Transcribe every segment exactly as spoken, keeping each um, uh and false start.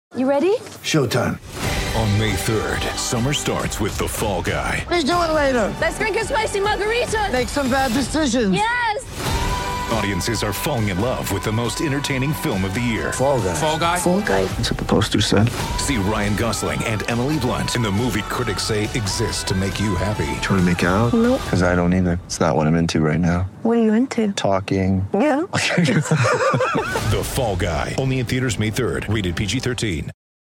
You ready? Showtime. On May third, summer starts with The Fall Guy. Let's do it later. Let's drink a spicy margarita. Make some bad decisions. Yes! Audiences are falling in love with the most entertaining film of the year. Fall Guy. Fall Guy? Fall Guy. That's what the poster said. See Ryan Gosling and Emily Blunt in the movie critics say exists to make you happy. Trying to make it out? Nope. Because I don't either. It's not what I'm into right now. What are you into? Talking. Yeah. The Fall Guy. Only in theaters May third. Rated P G thirteen.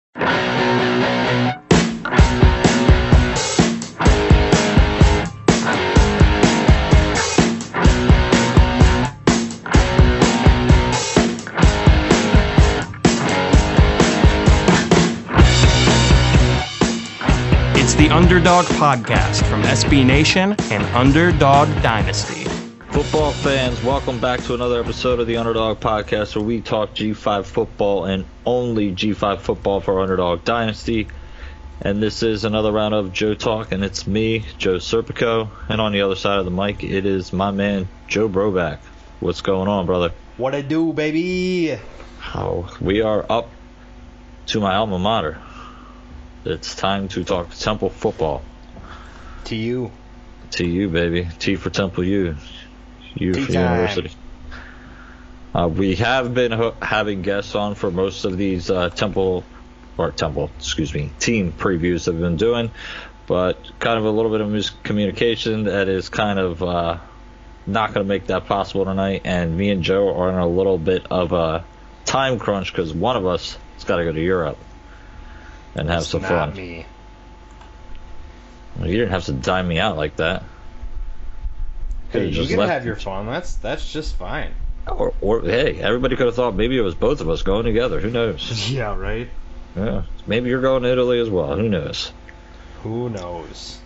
It's the Underdog Podcast from S B Nation and Underdog Dynasty. Football fans, welcome back to another episode of the Underdog Podcast, where we talk G five football and only G five football for Underdog Dynasty. And this is another round of Joe Talk, and it's me, Joe Serpico, and on the other side of the mic, it is my man, Joe Broback. What's going on, brother? What I do, baby? Oh, we are up to my alma mater. It's time to talk Temple football. To you. To you, baby. T for Temple U. U Tea for time. University. Uh, we have been ho- having guests on for most of these uh, Temple, or Temple, excuse me, team previews that we've been doing, but kind of a little bit of miscommunication that is kind of uh, not going to make that possible tonight, and me and Joe are in a little bit of a time crunch because one of us has got to go to Europe and have It's some not fun. me. Well, you didn't have to dime me out like that. Hey, Could've you just can left have me. your fun. That's that's just fine. Or, or hey, everybody could have thought maybe it was both of us going together. Who knows? Yeah, right? Yeah, maybe you're going to Italy as well. Who knows? Who knows?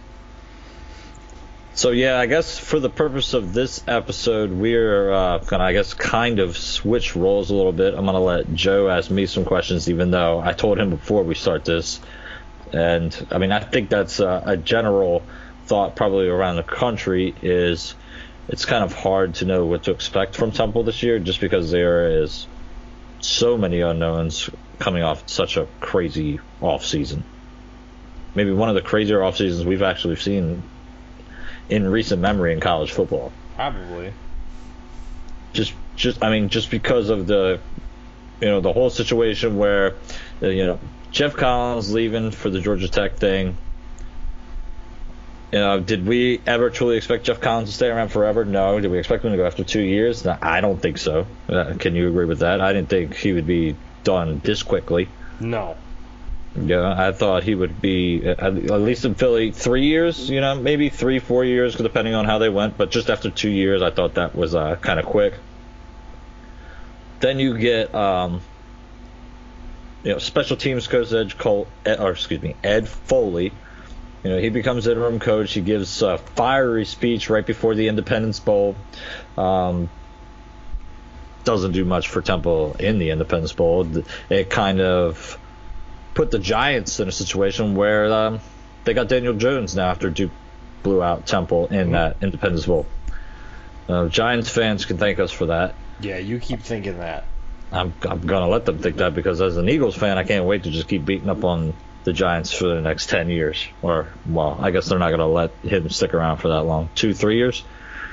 So yeah, I guess for the purpose of this episode, we're uh, gonna, I guess, kind of switch roles a little bit. I'm gonna let Joe ask me some questions, even though I told him before we start this. And I mean, I think that's uh, a general thought probably around the country is it's kind of hard to know what to expect from Temple this year, just because there is so many unknowns coming off such a crazy off season. Maybe one of the crazier off seasons we've actually seen in recent memory in college football. Probably. Just, just, I mean, just because of the, you know, the whole situation where, uh, you know, Jeff Collins leaving for the Georgia Tech thing. You know, did we ever truly expect Jeff Collins to stay around forever? No. Did we expect him to go after two years? No, I don't think so. Uh, can you agree with that? I didn't think he would be done this quickly. No. Yeah, I thought he would be at at least in Philly three years, you know, maybe three, four years, depending on how they went. But just after two years, I thought that was uh, kind of quick. Then you get, um, you know, special teams coach Ed Cole, or excuse me, Ed Foley. You know, he becomes interim coach. He gives a fiery speech right before the Independence Bowl. Um, doesn't do much for Temple in the Independence Bowl. It kind of put the Giants in a situation where um, they got Daniel Jones now after Duke blew out Temple in that Independence Bowl. Uh, Giants fans can thank us for that. Yeah, you keep thinking that. I'm I'm gonna let them think that, because as an Eagles fan, I can't wait to just keep beating up on the Giants for the next ten years. Or, well, I guess they're not gonna let him stick around for that long. Two, three years.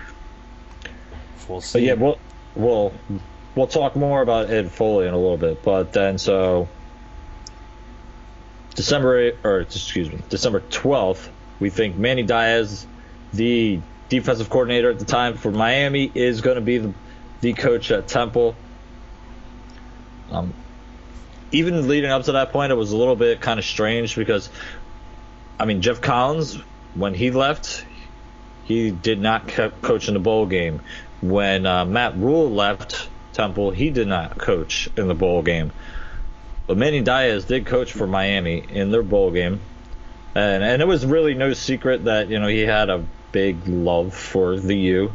We'll see. But yeah, we'll we'll we'll talk more about Ed Foley in a little bit. But then so December eighth, or excuse me, December twelfth, we think Manny Diaz, the defensive coordinator at the time for Miami, is going to be the, the coach at Temple. Um, even leading up to that point, it was a little bit kind of strange because, I mean, Jeff Collins, when he left, he did not co- coach in the bowl game. When uh, Matt Rule left Temple, he did not coach in the bowl game. But Manny Diaz did coach for Miami in their bowl game. And, and it was really no secret that, you know, he had a big love for the U.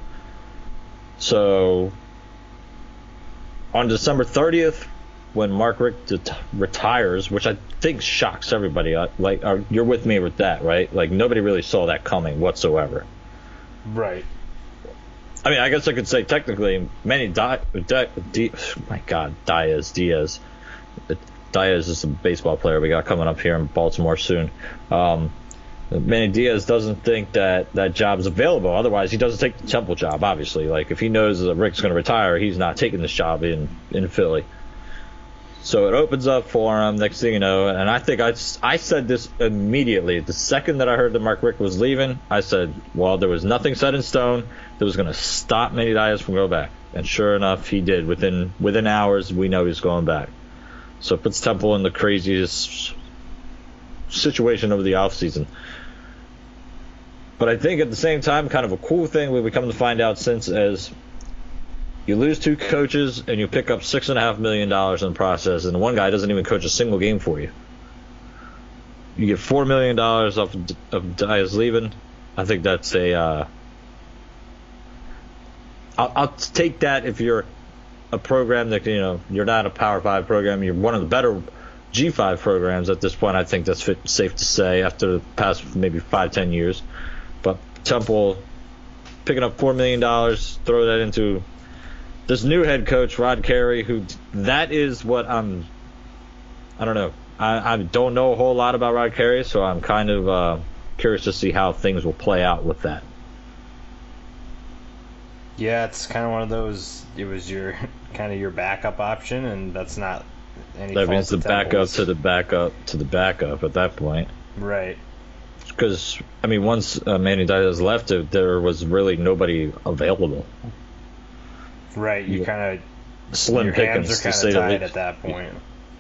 So on December thirtieth, when Mark Richt det- retires, which I think shocks everybody, uh, like uh, you're with me with that, right? Like nobody really saw that coming whatsoever. Right. I mean, I guess I could say technically, Manny Di- Di- Di- my God, Diaz, Diaz, Diaz is a baseball player we got coming up here in Baltimore soon. Um, Manny Diaz doesn't think that that job's available. Otherwise, he doesn't take the Temple job, obviously. Like, if he knows that Rick's going to retire, he's not taking this job in, in Philly. So it opens up for him, next thing you know, and I think I, I said this immediately. The second that I heard that Mark Richt was leaving, I said, well, there was nothing set in stone that was going to stop Manny Diaz from going back. And sure enough, he did. Within within hours, we know he's going back. So it puts Temple in the craziest situation of the offseason. But I think at the same time, kind of a cool thing we come to find out since is you lose two coaches and you pick up six and a half million dollars in the process, and one guy doesn't even coach a single game for you. You get four million dollars off of Diaz leaving. I think that's a. Uh, I'll, I'll take that if you're a program that, you know, you're not a Power Five program. You're one of the better G five programs at this point. I think that's fit, safe to say after the past maybe five, ten years. But Temple picking up four million dollars, throw that into this new head coach, Rod Carey, who that is what I'm, I don't know. I, I don't know a whole lot about Rod Carey, so I'm kind of uh, curious to see how things will play out with that. Yeah, it's kind of one of those, it was your kind of your backup option, and that's not any That fault means the of backup Temple's. to the backup to the backup at that point. Right. Because, I mean, once uh, Manny Diaz left, it, there was really nobody available. Right, you Yeah. kind of, Slim your pickings, hands to are say kind the of tied least. at that point.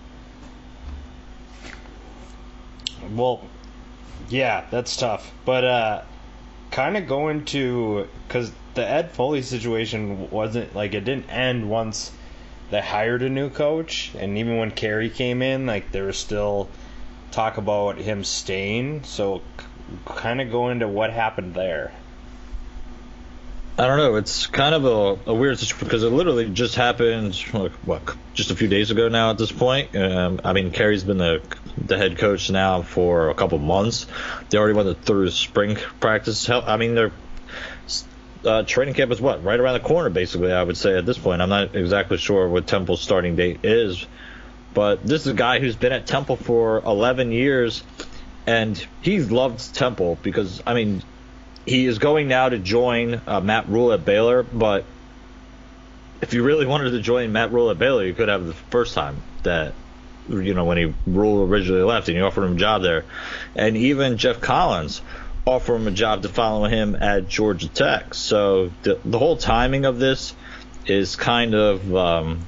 Well, yeah, that's tough. But uh, kind of going to, because the Ed Foley situation wasn't, like, it didn't end once they hired a new coach. And even when Carey came in, like, there was still talk about him staying. So kind of go into what happened there. I don't know. It's kind of a, a weird situation because it literally just happened, like, what, just a few days ago now at this point. Um, I mean, Carey's been the the head coach now for a couple months. They already went through spring practice. Hell, I mean, their uh, training camp is what? Right around the corner, basically, I would say at this point. I'm not exactly sure what Temple's starting date is. But this is a guy who's been at Temple for eleven years, and he's loved Temple because, I mean, he is going now to join uh, Matt Rule at Baylor, but if you really wanted to join Matt Rule at Baylor, you could have the first time that, you know, when he Rule originally left and you offered him a job there. And even Jeff Collins offered him a job to follow him at Georgia Tech. So the, the whole timing of this is kind of um,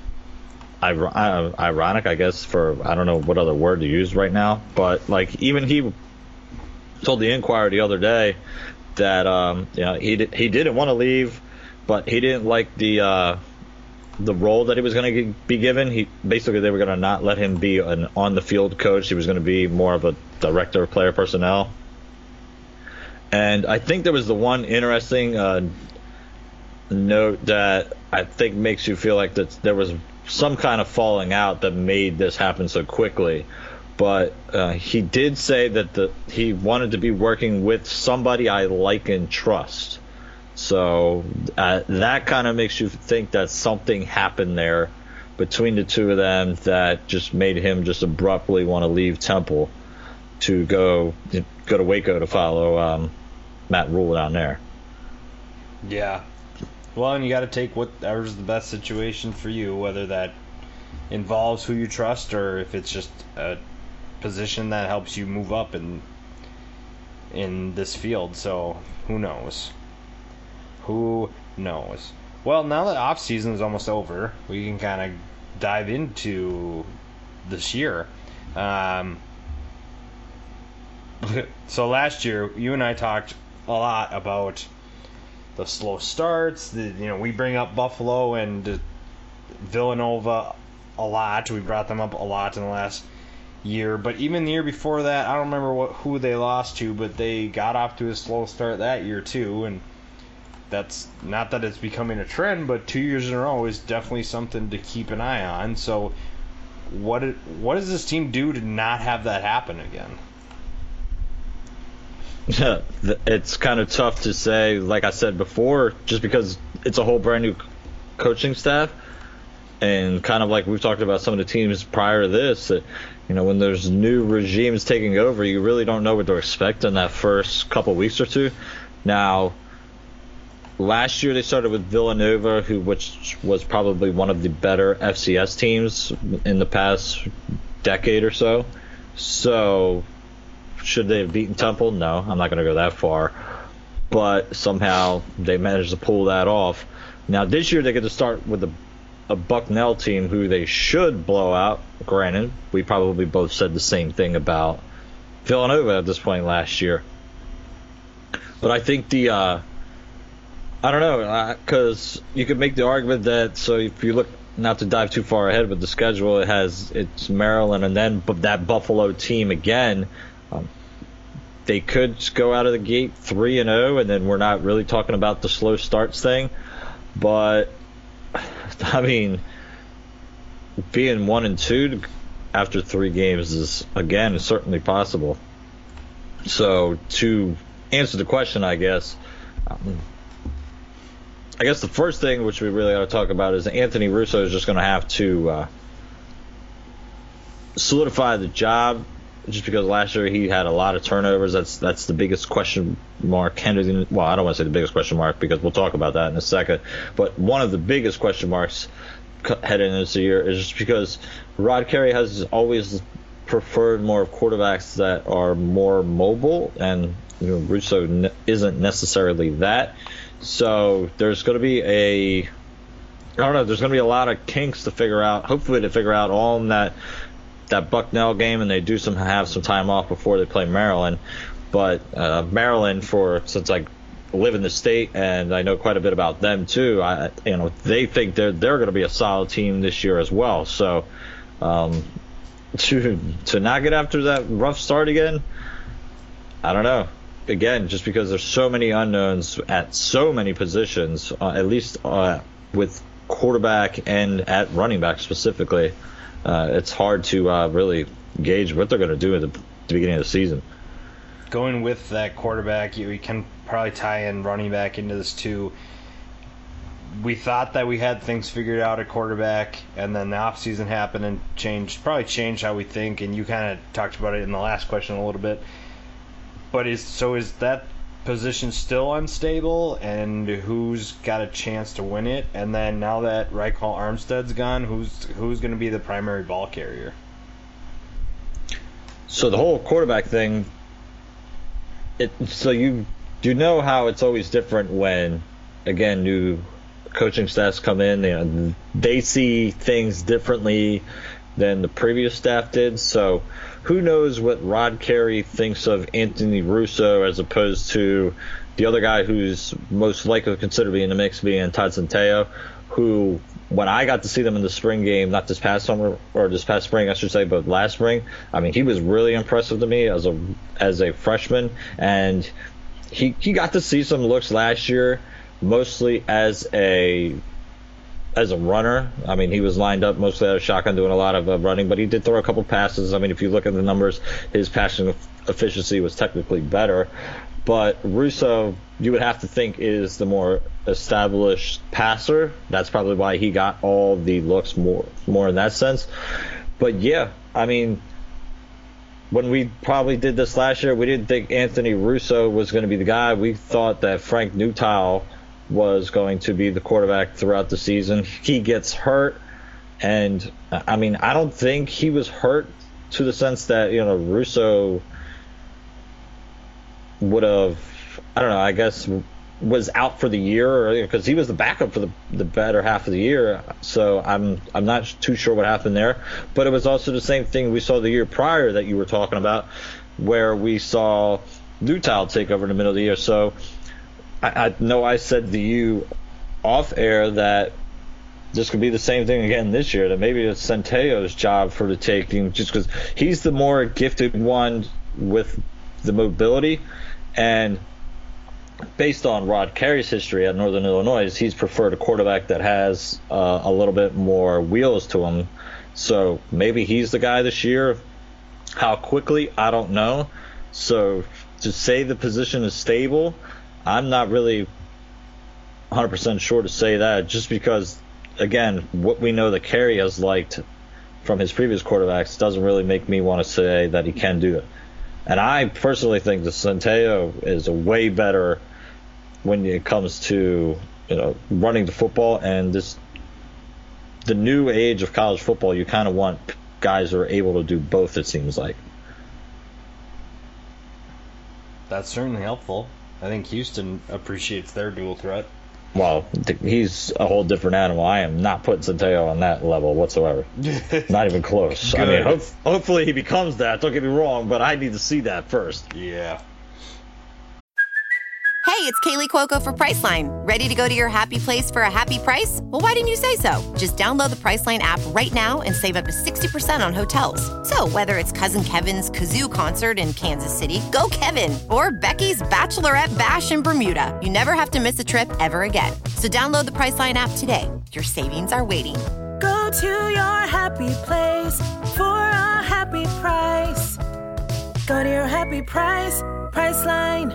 ironic, I guess, for I don't know what other word to use right now. But, like, even he told the Inquirer the other day that um, you know, he did, he didn't want to leave, but he didn't like the uh, the role that he was going to be given. He basically they were going to not let him be an on the field coach. He was going to be more of a director of player personnel. And I think there was the one interesting uh, note that I think makes you feel like that there was some kind of falling out that made this happen so quickly. But uh, he did say that the he wanted to be working with somebody I like and trust. So uh, that kind of makes you think that something happened there between the two of them that just made him just abruptly want to leave Temple to go go to Waco to follow um, Matt Rule down there. Yeah. Well, and you got to take whatever's the best situation for you, whether that involves who you trust or if it's just a position that helps you move up in in this field. So who knows? Who knows? Well, now that off season is almost over, we can kind of dive into this year. Um, so last year, you and I talked a lot about the slow starts. The, you know, we bring up Buffalo and Villanova a lot. We brought them up a lot in the last year, but even the year before that, I don't remember what who they lost to, but they got off to a slow start that year too. And that's not that it's becoming a trend, but two years in a row is definitely something to keep an eye on. So, what it, what does this team do to not have that happen again? Yeah, it's kind of tough to say, like I said before, just because it's a whole brand new coaching staff. And kind of like we've talked about some of the teams prior to this, that, you know, when there's new regimes taking over, you really don't know what to expect in that first couple weeks or two. Now, last year they started with Villanova, who which was probably one of the better F C S teams in the past decade or so. So, should they have beaten Temple? No, I'm not going to go that far. But somehow they managed to pull that off. Now, this year they get to start with a, a Bucknell team who they should blow out. Granted, we probably both said the same thing about Villanova at this point last year. But I think the, uh, I don't know, because uh, you could make the argument that, so if you look, not to dive too far ahead with the schedule, it has, it's Maryland and then that Buffalo team again. Um, they could go out of the gate three and oh, and then we're not really talking about the slow starts thing. But, I mean, being one and two after three games is, again, certainly possible. So, to answer the question, I guess, um, I guess the first thing which we really ought to talk about is Anthony Russo is just going to have to uh, solidify the job, just because last year he had a lot of turnovers. That's that's the biggest question mark. Kennedy, well, I don't want to say the biggest question mark because we'll talk about that in a second. But one of the biggest question marks heading into this year is just because Rod Carey has always preferred more quarterbacks that are more mobile, and you know, Russo ne- isn't necessarily that. So there's going to be a, I don't know, there's going to be a lot of kinks to figure out, hopefully to figure out all in that that Bucknell game, and they do some have some time off before they play Maryland. But uh, Maryland, for since I live in the state and I know quite a bit about them too, I you know they think they're they're going to be a solid team this year as well. So um, to to not get after that rough start again, I don't know. Again, just because there's so many unknowns at so many positions, uh, at least uh, with quarterback and at running back specifically, uh, it's hard to uh, really gauge what they're going to do at the, the beginning of the season. Going with that quarterback, you, you can probably tie in running back into this too. We thought that we had things figured out at quarterback, and then the offseason happened and changed, probably changed how we think, and you kind of talked about it in the last question a little bit. But is so is that position still unstable, and who's got a chance to win it? And then now that Ryquell Armstead's gone, who's who's going to be the primary ball carrier? So the whole quarterback thing, it so you you know how it's always different when, again, new coaching staffs come in. You know, they see things differently than the previous staff did. So who knows what Rod Carey thinks of Anthony Russo as opposed to the other guy who's most likely considered to be in the mix, being Todd Centeio, who, when I got to see them in the spring game, not this past summer, or this past spring, I should say, but last spring, I mean, he was really impressive to me as a as a freshman, and he he got to see some looks last year, mostly as a as a runner. I mean, he was lined up mostly out of shotgun doing a lot of uh, running, but he did throw a couple passes. I mean, if you look at the numbers, his passing efficiency was technically better. But Russo, you would have to think, is the more established passer. That's probably why he got all the looks more, more in that sense. But yeah, I mean, when we probably did this last year, we didn't think Anthony Russo was going to be the guy. We thought that Frank Newtile was going to be the quarterback throughout the season. He gets hurt, and I mean, I don't think he was hurt to the sense that, you know, Russo would have, I don't know, I guess was out for the year, because he was the backup for the, the better half of the year. So I'm I'm not too sure what happened there. But it was also the same thing we saw the year prior that you were talking about, where we saw Newtile take over in the middle of the year. So I, I know I said to you off air that this could be the same thing again this year, that maybe it's Centeio's job for the taking, just because he's the more gifted one with the mobility. And based on Rod Carey's history at Northern Illinois, he's preferred a quarterback that has uh, a little bit more wheels to him. So maybe he's the guy this year. How quickly, I don't know. So to say the position is stable, I'm not really one hundred percent sure to say that, just because again, what we know that Carey has liked from his previous quarterbacks doesn't really make me want to say that he can do it. And I personally think that Centeio is a way better when it comes to, you know, running the football. And this, the new age of college football, you kind of want guys who are able to do both, it seems like. That's certainly helpful. I think Houston appreciates their dual threat. Well, he's a whole different animal. I am not putting Centeio on that level whatsoever. Not even close. I mean, hope, hopefully he becomes that. Don't get me wrong, but I need to see that first. Yeah. Hey, it's Kaylee Cuoco for Priceline. Ready to go to your happy place for a happy price? Well, why didn't you say so? Just download the Priceline app right now and save up to sixty percent on hotels. So whether it's Cousin Kevin's Kazoo Concert in Kansas City, go Kevin, or Becky's Bachelorette Bash in Bermuda, you never have to miss a trip ever again. So download the Priceline app today. Your savings are waiting. Go to your happy place for a happy price. Go to your happy price, Priceline.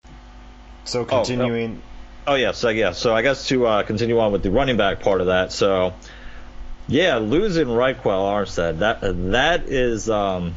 So continuing. Oh, oh, oh yeah, so yeah, so I guess to uh, continue on with the running back part of that. So yeah, losing Raquel Armstead, that that is um,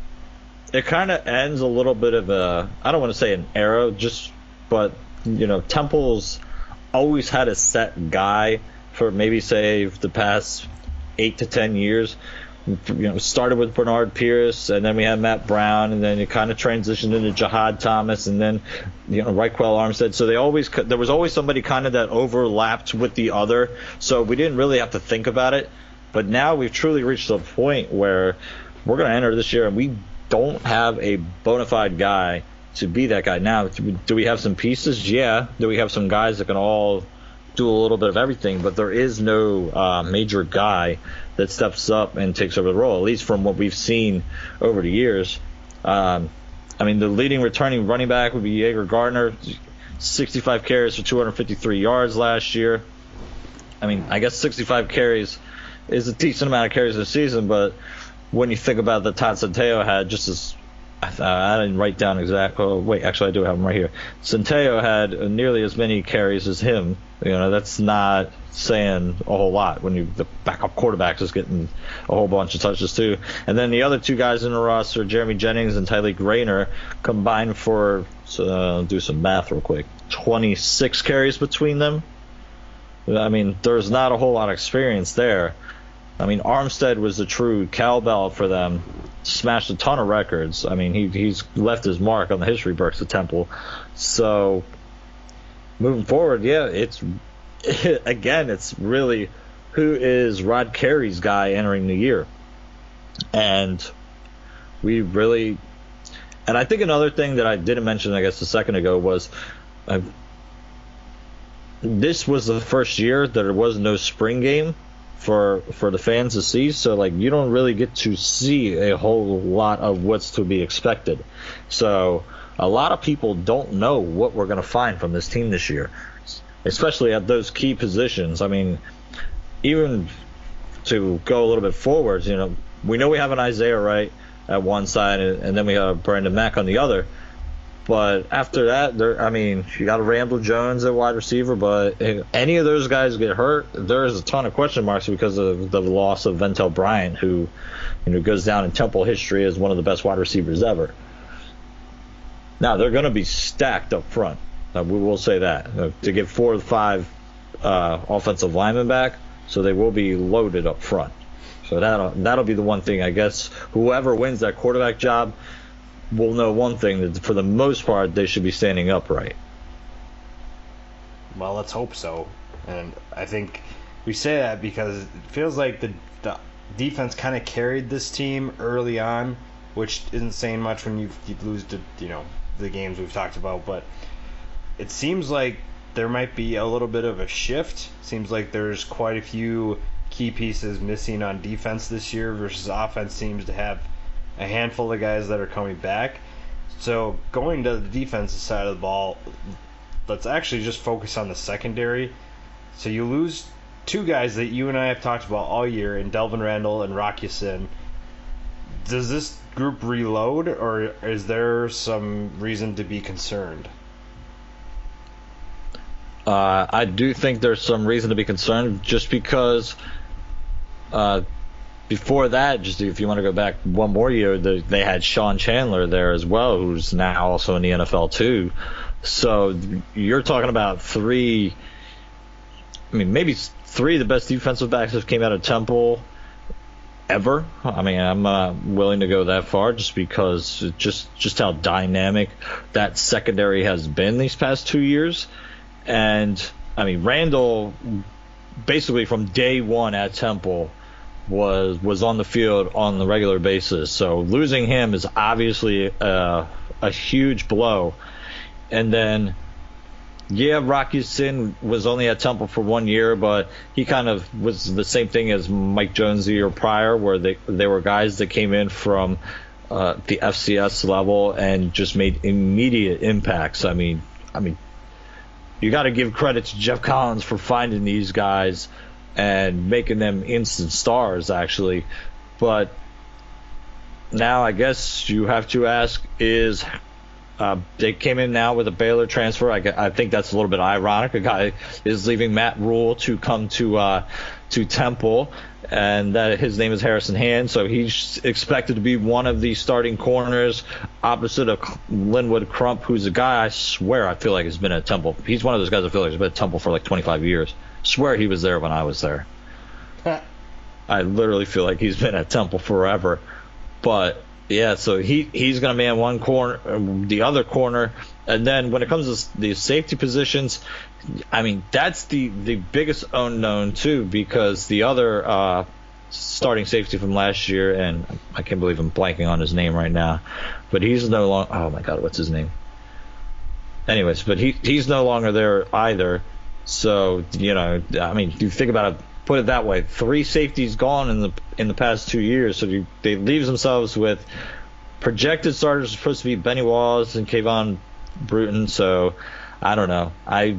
it kind of ends a little bit of a, I don't want to say an era, just but you know, Temple's always had a set guy for maybe say the past eight to ten years. You know, started with Bernard Pierce, and then we had Matt Brown, and then it kind of transitioned into Jahad Thomas, and then you know Raquel Armstead. So they always there was always somebody kind of that overlapped with the other. So we didn't really have to think about it. But now we've truly reached a point where we're going to enter this year, and we don't have a bona fide guy to be that guy. Now, do we have some pieces? Yeah. Do we have some guys that can all do a little bit of everything? But there is no uh, major guy that steps up and takes over the role, at least from what we've seen over the years. Um, I mean, the leading returning running back would be Jaeger Gardner, sixty-five carries for two hundred fifty-three yards last year. I mean, I guess sixty-five carries is a decent amount of carries this season, but when you think about the Todd Centeio had just as I didn't write down exactly. Oh, wait, actually, I do have him right here. Centeio had nearly as many carries as him. You know, that's not saying a whole lot when you the backup quarterback is getting a whole bunch of touches too. And then the other two guys in the roster, Jeremy Jennings and Tyleik Rainer, combined for so, uh, do some math real quick. twenty-six carries between them. I mean, there's not a whole lot of experience there. I mean, Armstead was a true cowbell for them. Smashed a ton of records. I mean, he he's left his mark on the history books at Temple. So moving forward, yeah, it's it, again, it's really who is Rod Carey's guy entering the year, and we really, and I think another thing that I didn't mention, I guess, a second ago was, uh, this was the first year that there was no spring game for for the fans to see, so like you don't really get to see a whole lot of what's to be expected. So a lot of people don't know what we're going to find from this team this year, especially at those key positions. I mean, even to go a little bit forwards, you know, we know we have an Isaiah Wright at one side, and, and then we have Brandon Mack on the other. But after that, there, I mean, you got a Randall Jones at wide receiver, but if any of those guys get hurt, there's a ton of question marks because of the loss of Ventel Bryant, who, you know, goes down in Temple history as one of the best wide receivers ever. Now, they're going to be stacked up front. Uh, we will say that. Uh, to get four or five uh, offensive linemen back, so they will be loaded up front. So that'll, that'll be the one thing, I guess. Whoever wins that quarterback job, we'll know one thing, that for the most part, they should be standing upright. Well, let's hope so. And I think we say that because it feels like the, the defense kind of carried this team early on, which isn't saying much when you, you lose to, you know, the games we've talked about. But it seems like there might be a little bit of a shift. Seems like there's quite a few key pieces missing on defense this year versus offense seems to have a handful of guys that are coming back. So going to the defensive side of the ball, let's actually just focus on the secondary. So you lose two guys that you and I have talked about all year in Delvin Randall and Rock Ya-Sin. Does this group reload, or is there some reason to be concerned? Uh, I do think there's some reason to be concerned, just because uh, before that, just if you want to go back one more year, the, they had Sean Chandler there as well, who's now also in the N F L too. So you're talking about three, I mean, maybe three of the best defensive backs that came out of Temple ever. I mean, I'm uh, willing to go that far, just because just just how dynamic that secondary has been these past two years. And I mean, Randall, basically from day one at Temple, was was on the field on the regular basis. So losing him is obviously a, a huge blow. And then, yeah, Rocky Sin was only at Temple for one year, but he kind of was the same thing as Mike Jones the year prior, where they they were guys that came in from uh, the F C S level and just made immediate impacts. I mean, I mean, you got to give credit to Jeff Collins for finding these guys and making them instant stars, actually. But now I guess you have to ask is. Uh, they came in now with a Baylor transfer. I, I think that's a little bit ironic. A guy is leaving Matt Rule to come to uh, to Temple, and that his name is Harrison Hand. So he's expected to be one of the starting corners opposite of Linwood Crump, who's a guy I swear I feel like has been at Temple. He's one of those guys I feel like has been at Temple for like twenty-five years. Swear he was there when I was there. I literally feel like he's been at Temple forever. But yeah, so he he's going to man one corner, the other corner, and then when it comes to the safety positions, I mean, that's the, the biggest unknown too, because the other uh, starting safety from last year, and I can't believe I'm blanking on his name right now, but he's no longer, oh my God, what's his name? Anyways, but he he's no longer there either. So, you know, I mean, you think about it, put it that way, three safeties gone in the in the past two years, so you, they leave themselves with projected starters supposed to be Benny Wallace and Kayvon Bruton. So I don't know. I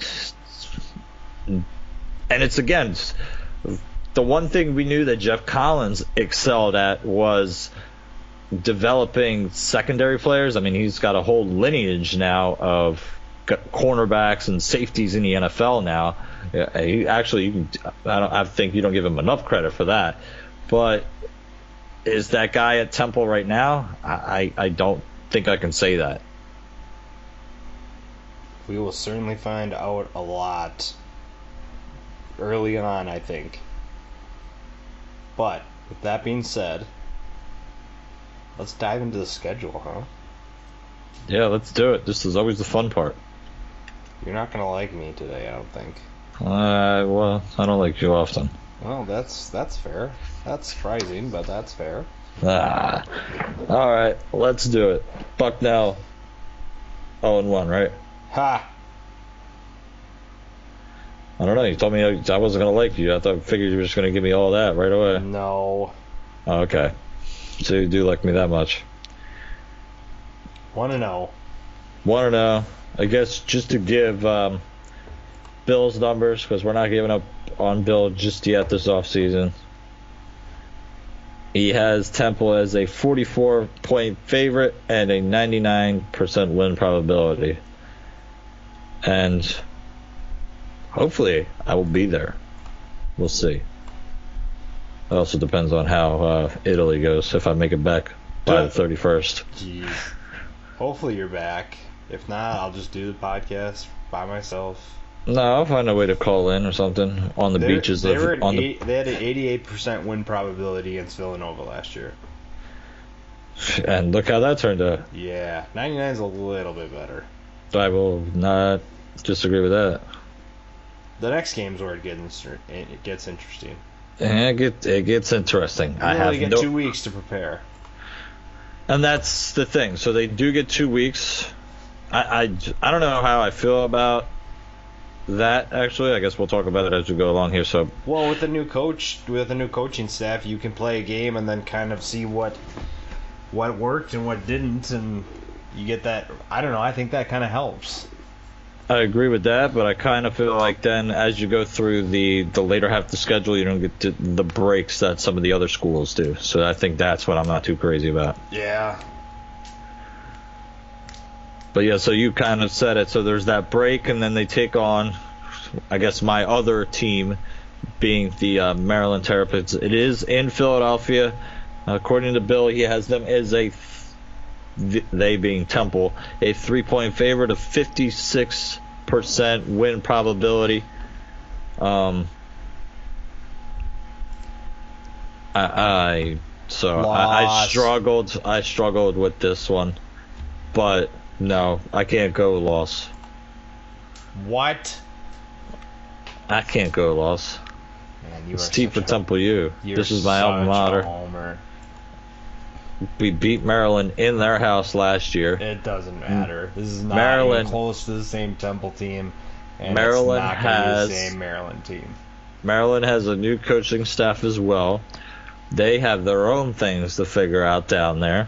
and it's again the one thing we knew that Jeff Collins excelled at was developing secondary players. I mean, he's got a whole lineage now of cornerbacks and safeties in the N F L now. Yeah, he actually, you can, I don't. I think you don't give him enough credit for that. But is that guy at Temple right now? I, I, I don't think I can say that. We will certainly find out a lot early on, I think. But with that being said, let's dive into the schedule, huh? Yeah, let's do it. This is always the fun part. You're not gonna like me today, I don't think. Uh, well, I don't like you often. Well, that's that's fair. That's surprising, but that's fair. Ah, all right, let's do it. Bucknell, oh and one, right? Ha! I don't know. You told me I wasn't gonna like you. I thought figured you were just gonna give me all that right away. No. Oh, okay. So you do like me that much. Want to know? Want to know? I guess just to give um, Bill's numbers, because we're not giving up on Bill just yet this offseason. He has Temple as a forty-four point favorite and a ninety-nine percent win probability. And hopefully I will be there. We'll see. It also depends on how uh, Italy goes, if I make it back by the thirty-first. Jeez. Hopefully you're back. If not, I'll just do the podcast by myself. No, I'll find a way to call in or something on the They're, beaches. They, of, were on eight, the... they had an eighty-eight percent win probability against Villanova last year. And look how that turned out. Yeah, ninety-nine is a little bit better. I will not disagree with that. The next game's where it gets, it gets interesting. And it, get, it gets interesting. You I only have get no... two weeks to prepare. And that's the thing. So they do get two weeks. I, I, I don't know how I feel about that, actually. I guess we'll talk about it as we go along here. So, well, with the new coach, with the new coaching staff, you can play a game and then kind of see what what worked and what didn't, and you get that. I don't know. I think that kind of helps. I agree with that, but I kind of feel like then as you go through the, the later half of the schedule, you don't get to the breaks that some of the other schools do. So I think that's what I'm not too crazy about. Yeah. But yeah, so you kind of said it. So there's that break, and then they take on, I guess, my other team, being the uh, Maryland Terrapins. It is in Philadelphia. According to Bill, he has them as a, th- they being Temple, a three-point favorite of fifty-six percent win probability. Um, I, I so I, I struggled. I struggled with this one, but no, I can't go loss. What? I can't go loss. Man, you it's are T for such a- Temple U. You're This is my alma such a mater. homer. We beat Maryland in their house last year. It doesn't matter. This is not Maryland- even close to the same Temple team. And Maryland it's not gonna has- be the same Maryland team. Maryland has a new coaching staff as well. They have their own things to figure out down there.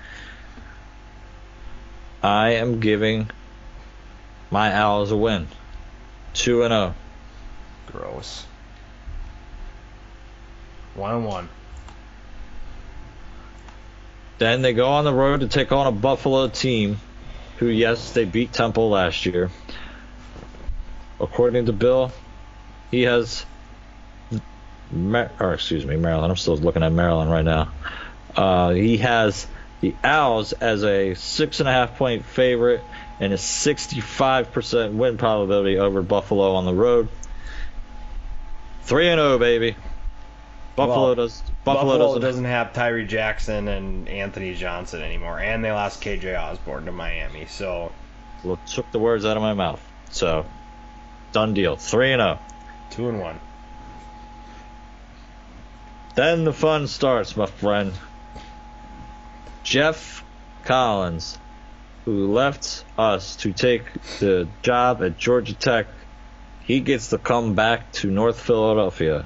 I am giving my Owls a win. two and oh. Gross. One and one. Then they go on the road to take on a Buffalo team who, yes, they beat Temple last year. According to Bill, he has, Mar- or excuse me, Maryland. I'm still looking at Maryland right now. Uh, he has the Owls as a six and a half point favorite and a sixty-five percent win probability over Buffalo on the road. Three and zero, baby. Buffalo Well, does. Buffalo, Buffalo doesn't. doesn't have Tyree Jackson and Anthony Johnson anymore, and they lost K J Osborne to Miami. So Well, took the words out of my mouth. So, done deal. three and oh. two and one. Then the fun starts, my friend. Jeff Collins, who left us to take the job at Georgia Tech, he gets to come back to North Philadelphia.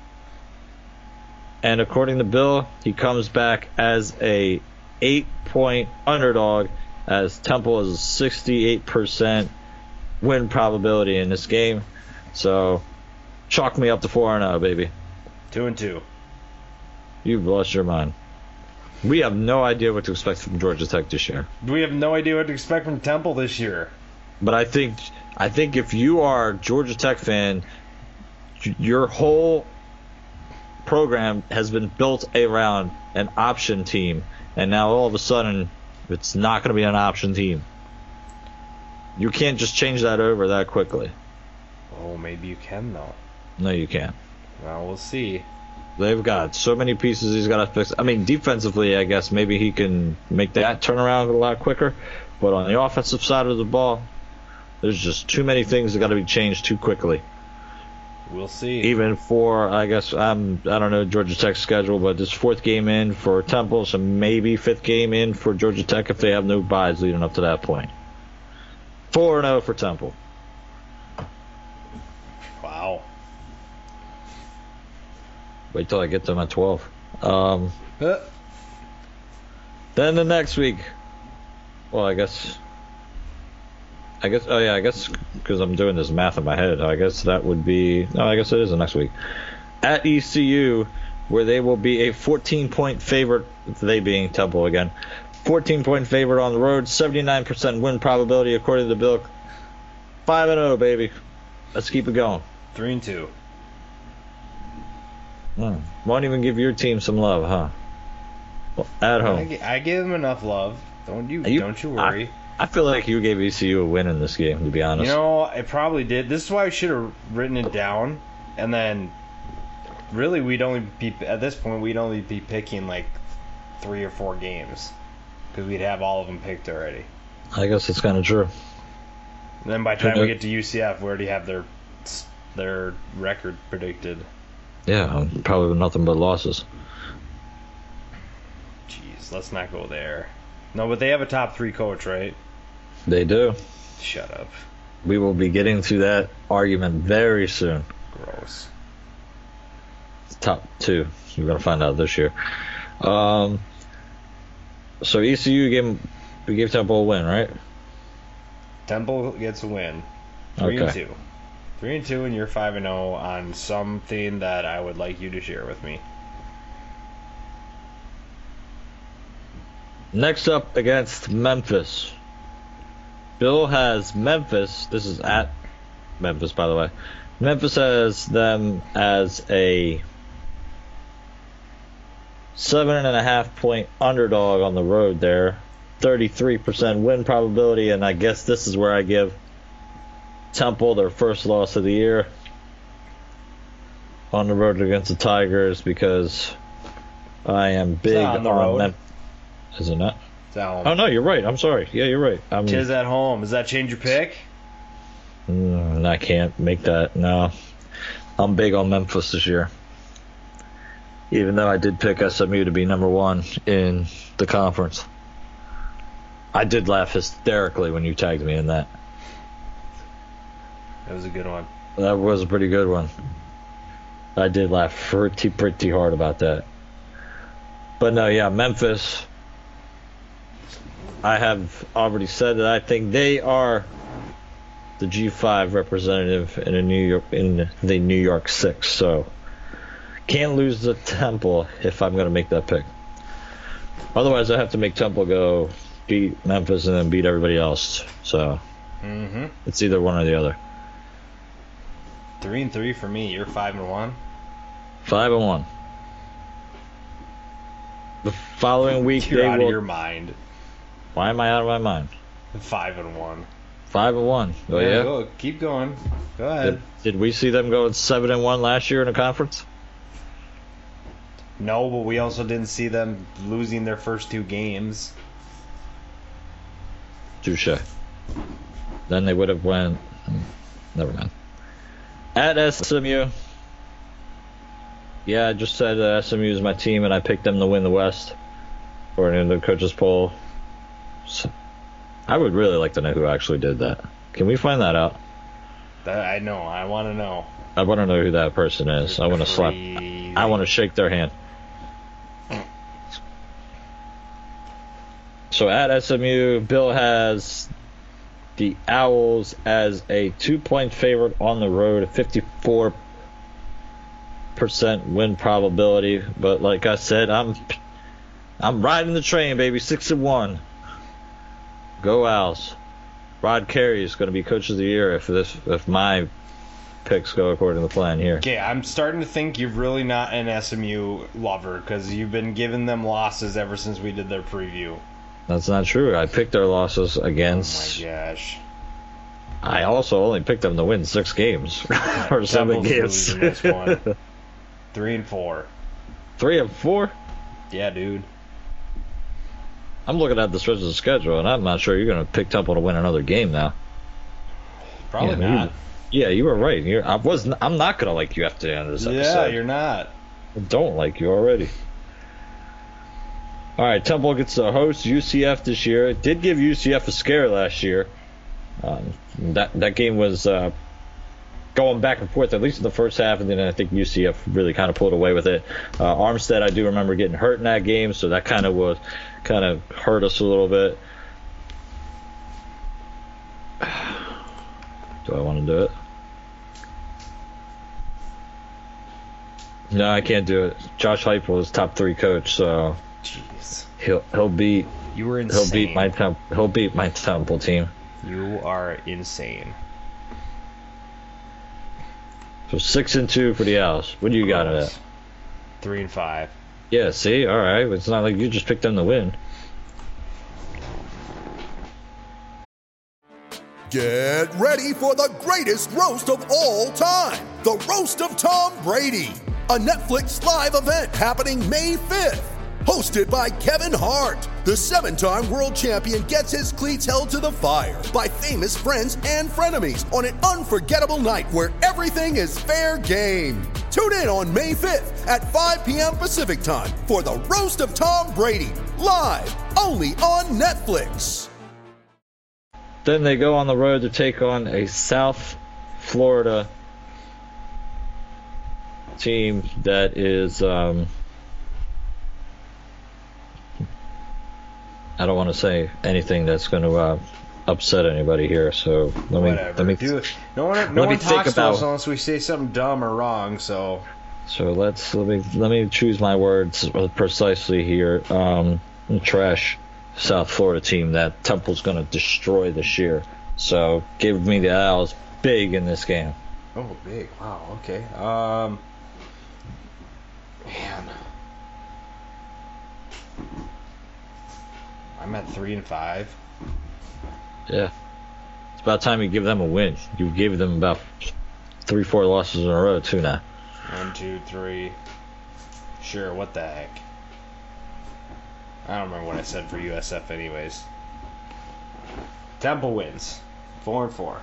And according to Bill, he comes back as a eight-point underdog, as Temple is a sixty-eight percent win probability in this game. So, chalk me up to four and oh, baby. Two and two. You've lost your mind. We have no idea what to expect from Georgia Tech this year. We have no idea what to expect from Temple this year. But I think I think if you are a Georgia Tech fan, your whole program has been built around an option team, and now all of a sudden it's not going to be an option team. You can't just change that over that quickly. Oh, maybe you can though. No, you can't. Well, we'll see. They've got so many pieces he's got to fix. I mean, defensively, I guess maybe he can make that turn around a lot quicker. But on the offensive side of the ball, there's just too many things that got to be changed too quickly. We'll see. Even for, I guess, I'm, I don't know Georgia Tech's schedule, but this fourth game in for Temple, so maybe fifth game in for Georgia Tech if they have no byes leading up to that point. four and oh for Temple. Wow. Wait till I get them at twelve. Um, Uh, then the next week, well, I guess, I guess, oh yeah, I guess because I'm doing this math in my head, I guess that would be, no, I guess it is the next week. At E C U, where they will be a fourteen-point favorite, they being Temple again, fourteen-point favorite on the road, seventy-nine percent win probability according to Bill. five and oh, baby. Let's keep it going. three and two. Hmm. Won't even give your team some love, huh? Well, at I, home. gi- I give them enough love. Don't you? You- don't you worry. I feel like you gave E C U a win in this game, to be honest. You know, I probably did. This is why I should have written it down, and then really we'd only be at this point we'd only be picking like three or four games because we'd have all of them picked already. I guess it's kind of true. And then by the time we get to U C F, we already have their their record predicted. Yeah, probably nothing but losses. Jeez, let's not go there. No, but they have a top three coach, right? They do. Shut up. We will be getting to that argument very soon. Gross. Top two. You're going to find out this year. Um, so E C U gave, we gave Temple a win, right? Temple gets a win. Three and Okay. two. Three and two, and you're five and zero on something that I would like you to share with me. Next up against Memphis. Bill has Memphis. This is at Memphis, by the way. Memphis has them as a seven and a half point underdog on the road there. thirty-three percent win probability, and I guess this is where I give Temple their first loss of the year on the road against the Tigers because I am big on the road. Memphis. Is it not? It's at home. Oh, no, you're right. I'm sorry. Yeah, you're right. I'm, Tis at home. Does that change your pick? Mm, I can't make that. No. I'm big on Memphis this year. Even though I did pick S M U to be number one in the conference. I did laugh hysterically when you tagged me in that. That was a good one. That was a pretty good one. I did laugh pretty, pretty hard about that. But no, yeah, Memphis. I have already said that I think they are the G five representative in a New York in the New York Six. So can't lose the Temple if I'm going to make that pick. Otherwise, I have to make Temple go beat Memphis and then beat everybody else. So mm-hmm. It's either one or the other. Three and three for me. You're five and one. Five and one. The following week, You're they out will... of your mind. Why am I out of my mind? Five and one. Five and one. Oh yeah. yeah. Go, keep going. Go ahead. Did, did we see them go seven and one last year in a conference? No, but we also didn't see them losing their first two games. Touche. Then they would have went. Never mind. At S M U. Yeah, I just said uh, S M U is my team, and I picked them to win the West, according to the coaches poll. So, I would really like to know who actually did that. Can we find that out? That, I know. I want to know. I want to know who that person is. I want to slap. I want to shake their hand. So at S M U, Bill has the Owls as a two-point favorite on the road, a fifty-four percent win probability. But like I said, I'm I'm riding the train, baby. Six and one. Go Owls. Rod Carey is going to be coach of the year if this if my picks go according to the plan here. Okay, I'm starting to think you're really not an S M U lover because you've been giving them losses ever since we did their preview. That's not true. I picked their losses against. Oh my gosh. I also only picked them to win six games or seven games. Losing this one. Three and four. Three and four? Yeah, dude. I'm looking at the stretch of the schedule, and I'm not sure you're going to pick Temple to win another game now. Probably yeah, not. You, yeah, you were right. You're, I wasn't. I'm not going to like you after the end of this episode. Yeah, you're not. I don't like you already. All right, Temple gets to host U C F this year. It did give U C F a scare last year. Um, that that game was uh, going back and forth, at least in the first half, and then I think U C F really kind of pulled away with it. Uh, Armstead, I do remember getting hurt in that game, so that kind of was kind of hurt us a little bit. Do I want to do it? No, I can't do it. Josh Heupel is top three coach, so jeez, he'll he'll beat you were insane. He'll beat my temp, he'll beat my Temple team. You are insane. So six and two for the Owls. What do you got in that? Three and five. Yeah, see, all right. It's not like you just picked them to win. Get ready for the greatest roast of all time, the Roast of Tom Brady, a Netflix live event happening May fifth. Hosted by Kevin Hart, the seven-time world champion gets his cleats held to the fire by famous friends and frenemies on an unforgettable night where everything is fair game. Tune in on May fifth at five p.m. Pacific time for the Roast of Tom Brady, live only on Netflix. Then they go on the road to take on a South Florida team that is... Um, I don't want to say anything that's going to uh, upset anybody here, so let me Whatever. let me Do, no one, no let one me talks think to about, us unless we say something dumb or wrong. So, so let's let me let me choose my words precisely here. Um, trash. South Florida team that Temple's going to destroy this year. So give me the Owls big in this game. Oh, big. Wow, okay. Um, man. I'm at three and five. Yeah. It's about time you give them a win. You gave them about three, four losses in a row, too, now. One, two, three. Sure, what the heck? I don't remember what I said for U S F anyways. Temple wins. Four and four.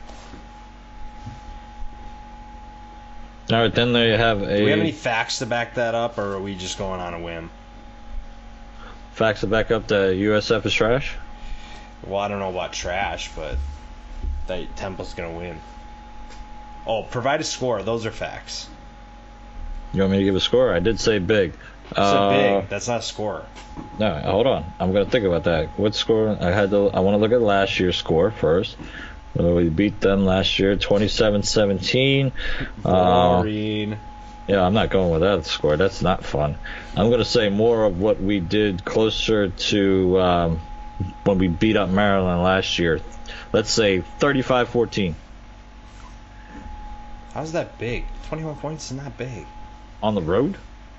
All right, then there you have a... Do we have any facts to back that up, or are we just going on a whim? Facts to back up that U S F is trash? Well, I don't know about trash, but that Temple's going to win. Oh, provide a score. Those are facts. You want me to give a score? I did say big. You said uh, big. That's not a score. No, hold on. I'm going to think about that. What score? I had to. I want to look at last year's score first. Uh, we beat them last year, twenty-seven seventeen. Boring. Uh, yeah, I'm not going with that score. That's not fun. I'm going to say more of what we did closer to um, when we beat up Maryland last year. Let's say thirty-five fourteen. How's that big? twenty-one points is not big. On the road?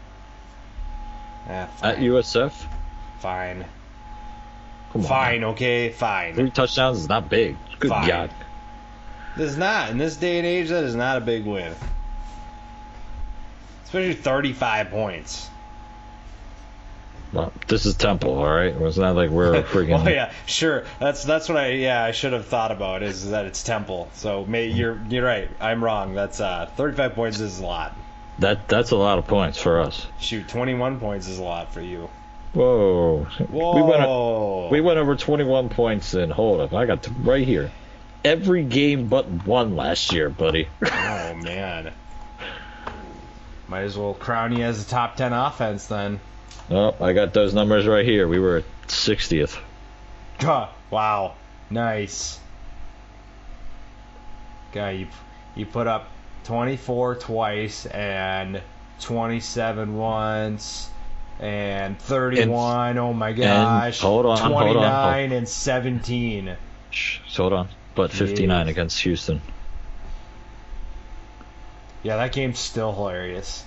Ah, At U S F? Fine. Come fine, on. okay, fine. Three touchdowns is not big. Good fine. God. This is not. In this day and age, that is not a big win. Especially thirty-five points. Well, this is Temple, all right? It's not like we're freaking... Oh, yeah, sure. That's that's what I, yeah, I should have thought about, is that it's Temple. So may, you're you're right. I'm wrong. That's uh, thirty-five points is a lot. That That's a lot of points for us. Shoot, twenty-one points is a lot for you. Whoa. Whoa. We went, we went over twenty-one points in. Hold up. I got to, right here. Every game but one last year, buddy. Oh, man. Might as well crown you as a top ten offense, then. Oh, I got those numbers right here. We were at sixtieth. Wow. Nice. Guy, you, you put up twenty-four twice and twenty-seven once and thirty-one. And, oh my gosh. Hold on, twenty-nine hold on, hold. and seventeen. Shh, hold on. But fifty-nine Jeez. Against Houston. Yeah, that game's still hilarious.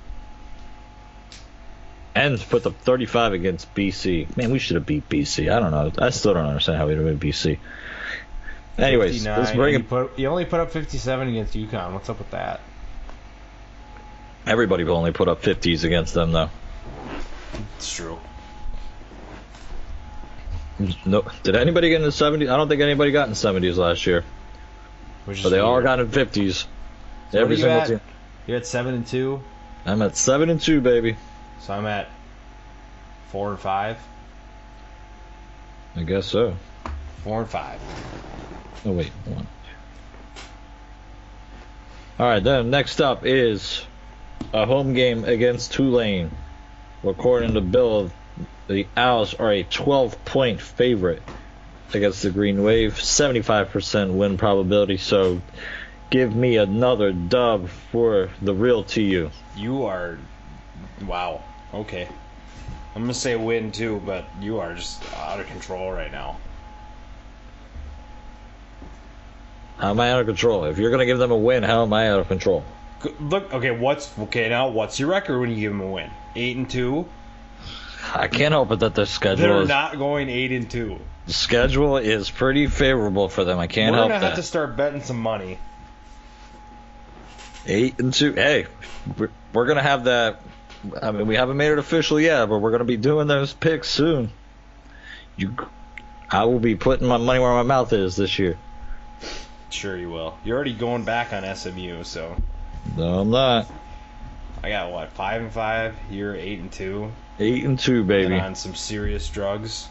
And put the thirty-five against B C. Man, we should have beat B C. I don't know. I still don't understand how we would have beat B C. Anyways, let's bring it. You, you only put up fifty-seven against UConn. What's up with that? Everybody only put up fifties against them, though. It's true. No, did anybody get in the seventies? I don't think anybody got in the seventies last year. Which but they all got in fifties. So Every what are you single at? team. You're at seven and two. I'm at seven and two, baby. So I'm at four and five. I guess so. Four and five. Oh wait, one. All right, then next up is a home game against Tulane. According to Bill, the Owls are a twelve-point favorite against the Green Wave, seventy-five percent win probability. So, give me another dub for the real T U. You are, wow. Okay. I'm going to say win too, but you are just out of control right now. How am I out of control? If you're going to give them a win, how am I out of control? Look, okay, what's okay now? What's your record when you give them a win? Eight and two. I can't help it that their schedule They're is... not going eight and two. The schedule is pretty favorable for them. I can't We're help gonna that. have to start betting some money. Eight and two. Hey, we're, we're gonna have that. I mean, we haven't made it official yet, but we're gonna be doing those picks soon. You, I will be putting my money where my mouth is this year. Sure you will. You're already going back on S M U, so. No, I'm not. I got what, five and five. You're eight and two. Eight and two, baby. And on some serious drugs.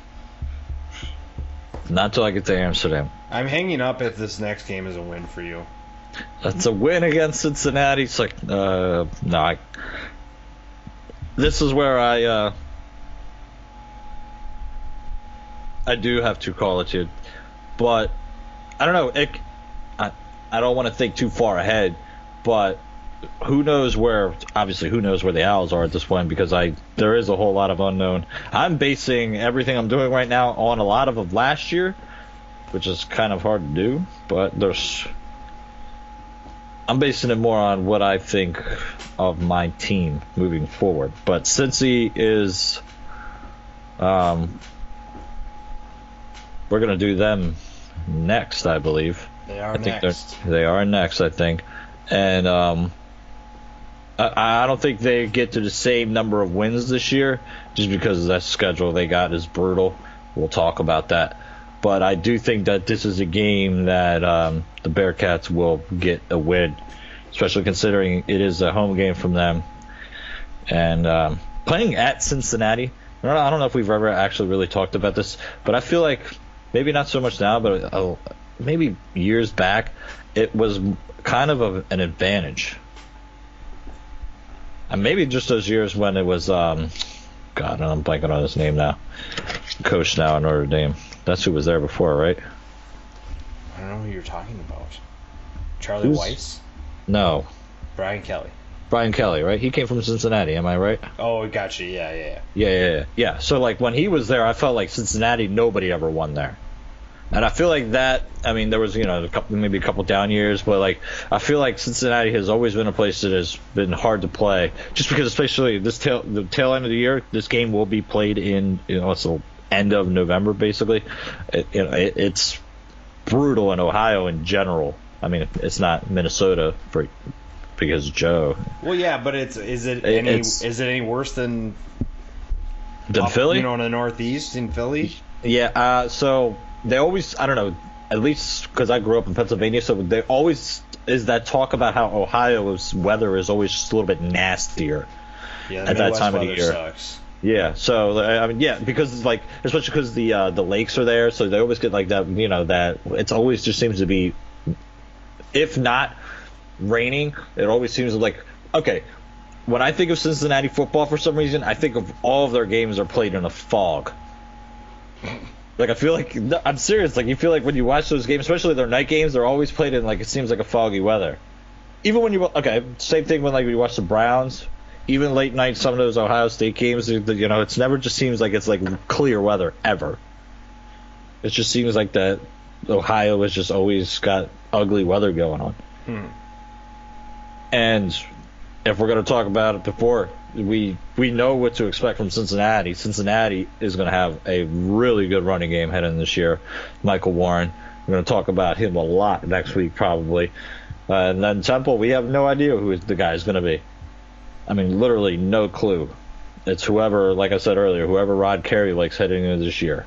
Not till I get to Amsterdam. I'm hanging up if this next game is a win for you. That's a win against Cincinnati. It's like, uh, no. I, this is where I, uh, I do have to call it to, but I don't know. It, I, I don't want to think too far ahead, but who knows where? Obviously, who knows where the Owls are at this point? Because I there is a whole lot of unknown. I'm basing everything I'm doing right now on a lot of, of last year, which is kind of hard to do. But there's, I'm basing it more on what I think of my team moving forward. But Cincy is, um, we're gonna do them next, I believe. They are I think next. They're, they are next, I think. And um, I, I don't think they get to the same number of wins this year, just because that schedule they got is brutal. We'll talk about that. But I do think that this is a game that um, the Bearcats will get a win, especially considering it is a home game from them. And um, playing at Cincinnati, I don't, know, I don't know if we've ever actually really talked about this, but I feel like maybe not so much now, but uh, maybe years back, it was kind of a, an advantage. And maybe just those years when it was, um, God, I'm blanking on his name now. Coach now in Notre Dame. That's who was there before, right? I don't know who you're talking about. Charlie Who's, Weiss? No. Brian Kelly. Brian Kelly, right? He came from Cincinnati, am I right? Oh, gotcha. Yeah, yeah, yeah. Yeah, yeah, yeah. Yeah. So, like, when he was there, I felt like Cincinnati, nobody ever won there. And I feel like that, I mean, there was, you know, a couple, maybe a couple down years, but, like, I feel like Cincinnati has always been a place that has been hard to play. Just because, especially this tail, the tail end of the year, this game will be played in, you know, it's the end of November, basically. It, you know, it, it's brutal in Ohio in general. I mean, it's not Minnesota for because Joe. Well, yeah, but it's is it It- any it's- is it any worse than Than up, Philly? You know, in the Northeast in Philly. Yeah, uh, so they always, I don't know, at least because I grew up in Pennsylvania, so there always is that talk about how Ohio's weather is always just a little bit nastier Yeah, the at that Midwest time of the weather year. sucks. Yeah, so I mean, yeah, because it's like, especially because the uh, the lakes are there, so they always get like that, you know, that it's always just seems to be, if not raining, it always seems like, okay, when I think of Cincinnati football for some reason, I think of all of their games are played in a fog. Like, I feel like, no, I'm serious, like, you feel like when you watch those games, especially their night games, they're always played in, like, it seems like a foggy weather. Even when you, okay, same thing when, like, when you watch the Browns, even late night, some of those Ohio State games, you know, it's never just seems like it's, like, clear weather, ever. It just seems like that Ohio has just always got ugly weather going on. Hmm. And if we're going to talk about it before, we we know what to expect from Cincinnati. Cincinnati is going to have a really good running game heading this year. Michael Warren, we're going to talk about him a lot next week probably. Uh, and then Temple, we have no idea who the guy is going to be. I mean, literally no clue. It's whoever, like I said earlier, whoever Rod Carey likes heading into this year.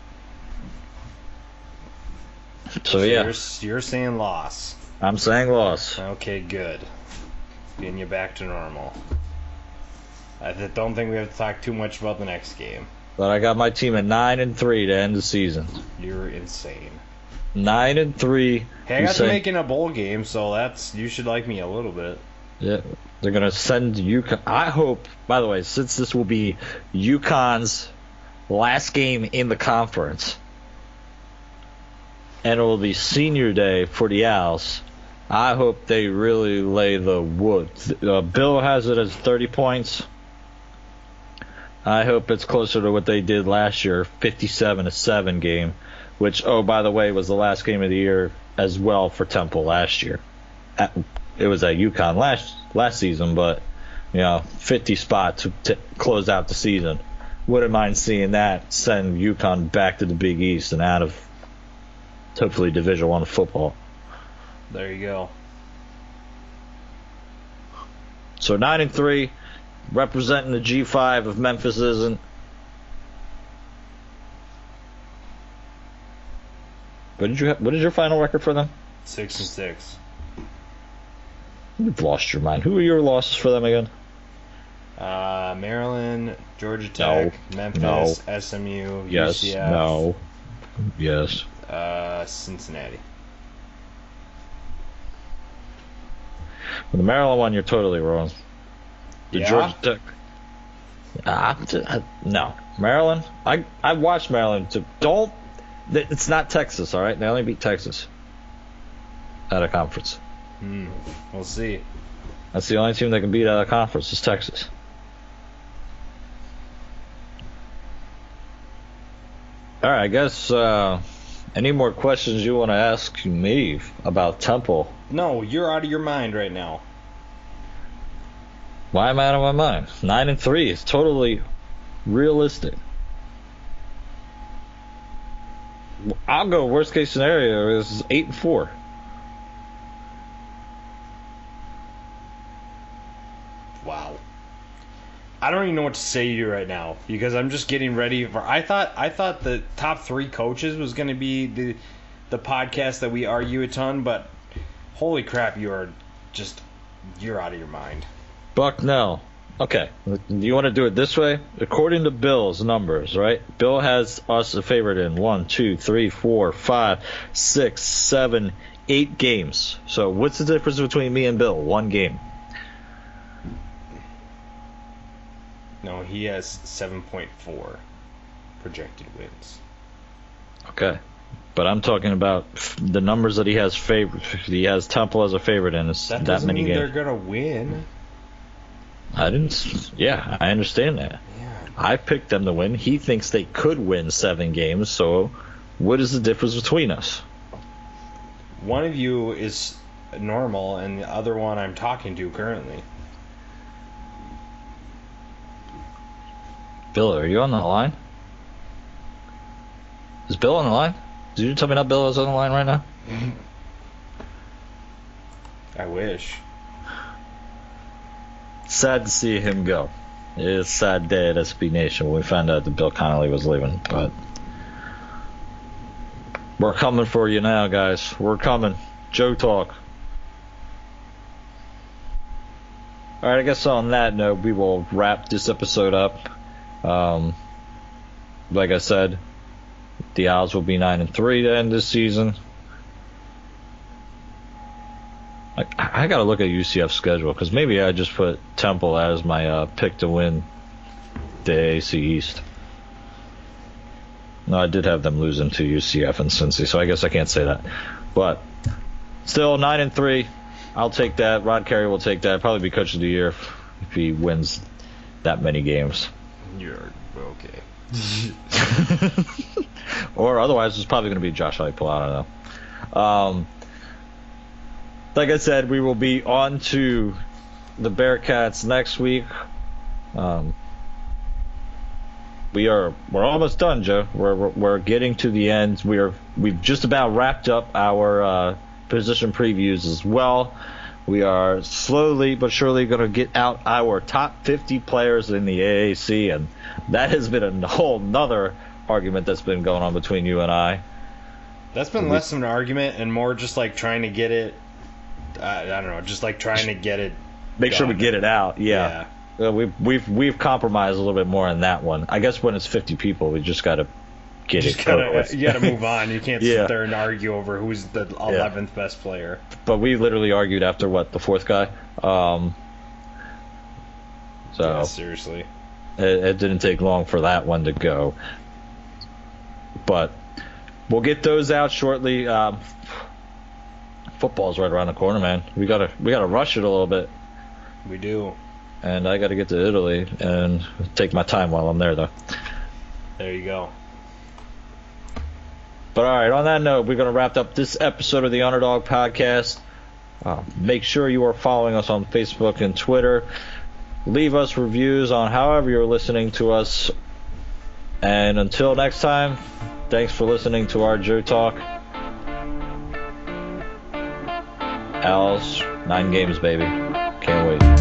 So, So yeah, you're, you're saying loss. I'm saying loss. Okay, good. Getting you back to normal. I th- don't think we have to talk too much about the next game. But I got my team at nine and three to end the season. You're insane. Nine and three. Hey, I You got say- to make in a bowl game, so that's you should like me a little bit. Yeah, they're gonna send UConn. I hope, by the way, since this will be UConn's last game in the conference, and it will be senior day for the Owls, I hope they really lay the wood. Uh, Bill has it as thirty points. I hope it's closer to what they did last year, fifty-seven to seven game, which, oh, by the way, was the last game of the year as well for Temple last year. At, it was at UConn last last season, but, you know, fifty spots to, to close out the season. Wouldn't mind seeing that send UConn back to the Big East and out of, hopefully, Division One football. There you go. So nine and three, representing the G five if Memphis isn't. What did you have, what is your final record for them? Six and six. You've lost your mind. Who are your losses for them again? Uh, Maryland, Georgia Tech, No. Memphis, No. S M U, Yes. U C F, No. Yes. uh, Cincinnati. The Maryland one, you're totally wrong. The Yeah? Georgia Tech. Ah, I- no, Maryland. I I watched Maryland. To, don't. It's not Texas, all right. They only beat Texas at a conference. Hmm. We'll see. That's the only team that can beat out of the conference is Texas. All right, I guess uh, any more questions you want to ask me about Temple? No, you're out of your mind right now. Why am I out of my mind? Nine and three is totally realistic. I'll go worst case scenario is eight and four. Wow. I don't even know what to say to you right now because I'm just getting ready for. I thought I thought the top three coaches was going to be the the podcast that we argue a ton, but holy crap, you are just you're out of your mind. Bucknell. Okay, do you want to do it this way? According to Bill's numbers, right? Bill has us a favorite in one, two, three, four, five, six, seven, eight games. So what's the difference between me and Bill? One game. No, he has seven point four projected wins. Okay. But I'm talking about the numbers that he has favorite. He has Temple as a favorite in this, that, that many mean games. They're gonna win. I didn't. Yeah, I understand that. Yeah. I picked them to win. He thinks they could win seven games. So, what is the difference between us? One of you is normal, and the other one I'm talking to currently. Bill, are you on the line? Is Bill on the line? Did you tell me that Bill is on the line right now? I wish. Sad to see him go. It is a sad day at S B Nation when we found out that Bill Connolly was leaving, but we're coming for you now, guys. We're coming. Joe Talk. Alright, I guess on that note, we will wrap this episode up. Um, like I said, the Owls will be nine and three to end this season. I, I got to look at U C F's schedule because maybe I just put Temple as my uh, pick to win the A A C East. No, I did have them losing to U C F and Cincy, so I guess I can't say that. But still, nine and three. I'll take that. Rod Carey will take that. Probably be coach of the year if, if he wins that many games. You're okay. Or otherwise, it's probably going to be Josh Heupel. I don't know. Um, like I said, we will be on to the Bearcats next week. Um, we are we're almost done, Joe. We're we're, we're getting to the end. We are we've just about wrapped up our uh, position previews as well. We are slowly but surely going to get out our top fifty players in the A A C, and that has been a whole nother argument that's been going on between you and I. That's been less of an argument and more just like trying to get it, uh, I don't know, just like trying to get it. Make done. sure we get it out, yeah. yeah. Uh, we've, we've, we've compromised a little bit more on that one. I guess when it's fifty people, we just got to get just it gotta, over. You got to move on. You can't yeah. sit there and argue over who's the eleventh yeah. best player. But we literally argued after, what, the fourth guy? Um, so yeah, seriously. It, it didn't take long for that one to go. But we'll get those out shortly. Um, football's right around the corner, man. We gotta we gotta rush it a little bit. We do. And I gotta get to Italy and take my time while I'm there, though. There you go. But all right, on that note, we're gonna wrap up this episode of the Underdog Podcast. Uh, make sure you are following us on Facebook and Twitter. Leave us reviews on however you're listening to us. And until next time, thanks for listening to our Joe Talk. Owls, nine games, baby. Can't wait.